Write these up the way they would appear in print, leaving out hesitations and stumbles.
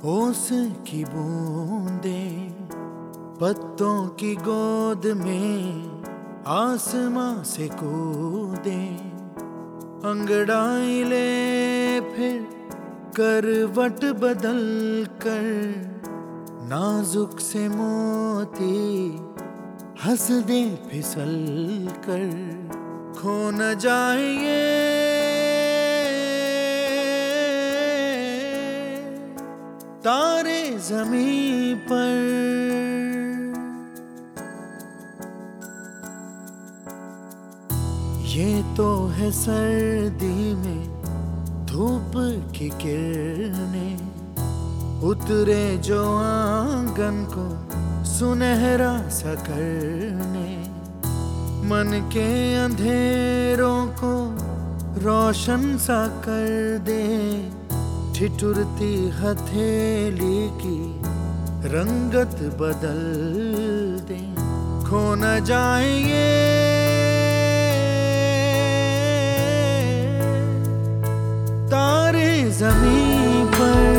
ओस की बूंदें पत्तों की गोद में आसमां से कूदे, अंगड़ाई ले फिर करवट बदल कर, नाजुक से मोती हंस दे फिसल कर, खो न जाए ये तारे ज़मीं पर। ये तो है सर्दी में धूप की किरणें, उतरे जो आंगन को सुनहरा सा करने, मन के अंधेरों को रोशन सा कर दे, ठिठुरती हथेली की रंगत बदल दे, खो न जाए ये तारे ज़मीं पर।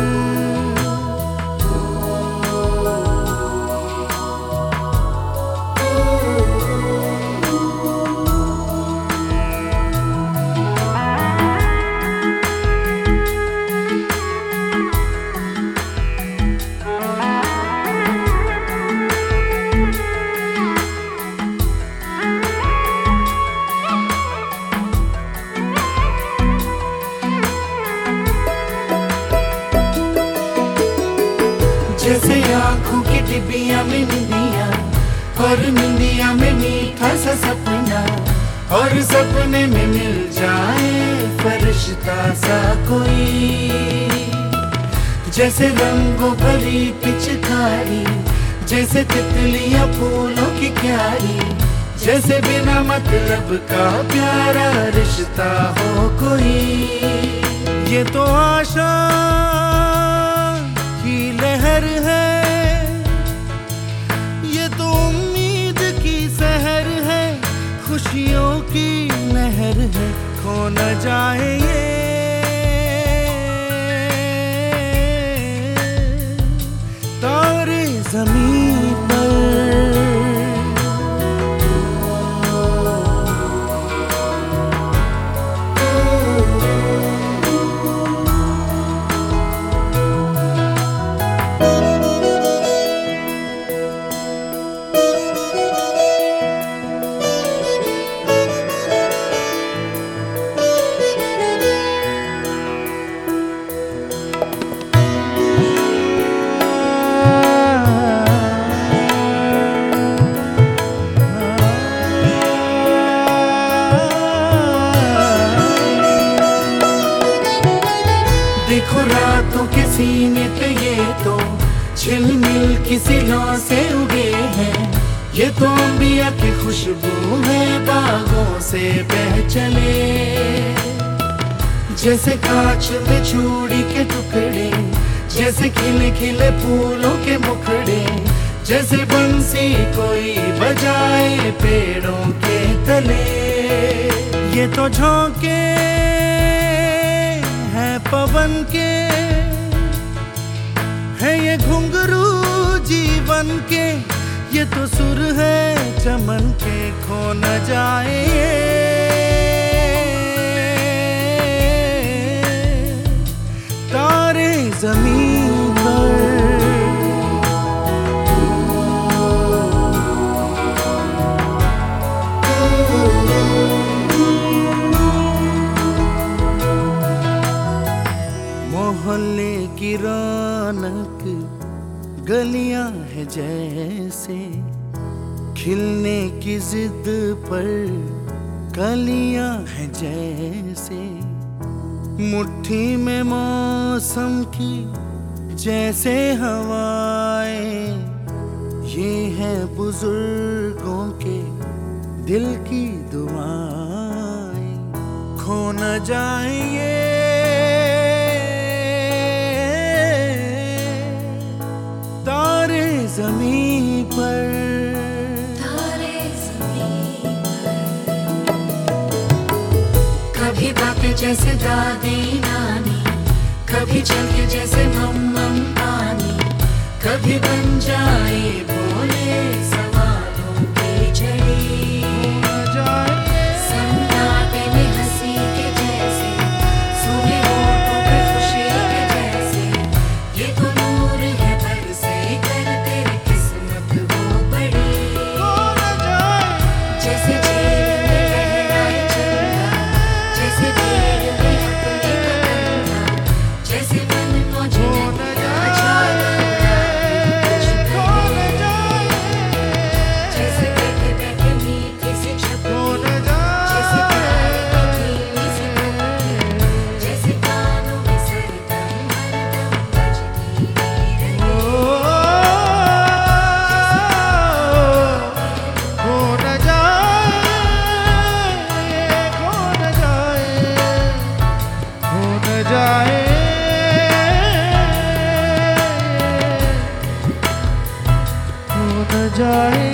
जैसे आँखों की डिबिया में निंदिया, और निंदिया में मीठा सा सपना, और सपने में मिल जाए फरिश्ता सा कोई। जैसे रंगों भरी पिचकारी, जैसे तितलियां फूलों की क्यारी, जैसे बिना मतलब का प्यारा रिश्ता हो कोई। ये तो आशा की लहर है, ये तो उम्मीद की सहर है, खुशियों की लहर है, खो न जाए ये तारे ज़मीं पर। देखो रातों के सीने पे ये तो झिलमिल की सिलों से उगे हैं, ये तो अंबिया की खुशबू है बागों से बह चले। जैसे कांच में चूड़ी के टुकड़े, जैसे खिले खिले फूलों के मुखड़े, जैसे बंसी कोई बजाए पेड़ों के तले। ये तो झोंके पवन के है, ये घुंघरू जीवन के, ये तो सुर है चमन के, खो न जाए तारे ज़मीं पर। मोहल्ले की रौनक गलियां है जैसे, खिलने की जिद पर कलियां है जैसे, मुट्ठी में मौसम की जैसे हवाएं, ये है बुजुर्गों के दिल की दुआएं, खो न जाए ये तारे ज़मीं पर। कभी बातें जैसे दादी नानी, कभी चल के जैसे मम्मा कभी बन जाए बोले सवालों की झड़ी, सन्नाटे में हंसी के जैसे, सूखे होठों पे खुशी के जैसे, ये तो नूर है बरसे कर तेरी किस्मत वो बड़ी। जैसे झील में लहराए चंदा, जैसे भीड़ में अपने का कंधा, जैसे मन मौज नदियाँ झालर उड़ाए कुछ तेरे, जैसे बैठे बैठे मीठी सी छपकी, जैसे तारे की धीमी सी धमकी, जैसे कानों में सरगम हरदम बजती रहे। खो न जाए, खो न जाए, खो न जाए, खो न जाए।